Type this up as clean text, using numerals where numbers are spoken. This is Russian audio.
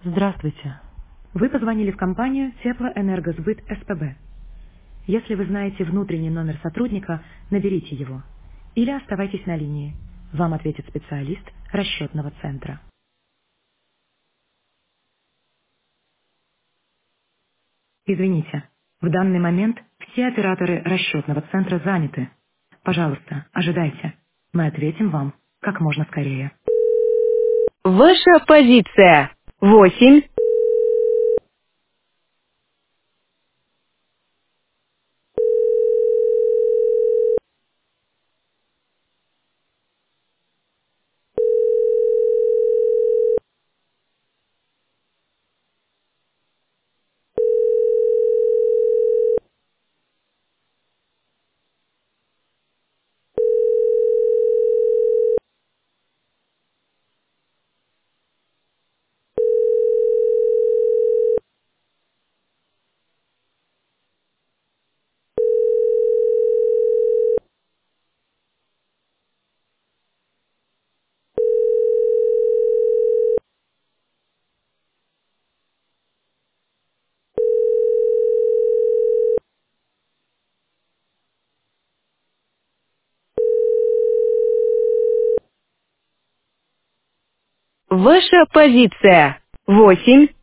Здравствуйте. Вы позвонили в компанию Теплоэнергосбыт СПБ. Если вы знаете внутренний номер сотрудника, наберите его. Или оставайтесь на линии. Вам ответит специалист расчетного центра. Извините, в данный момент все операторы расчетного центра заняты. Пожалуйста, ожидайте. Мы ответим вам как можно скорее. Ваша позиция. 8. Ваша позиция. 8.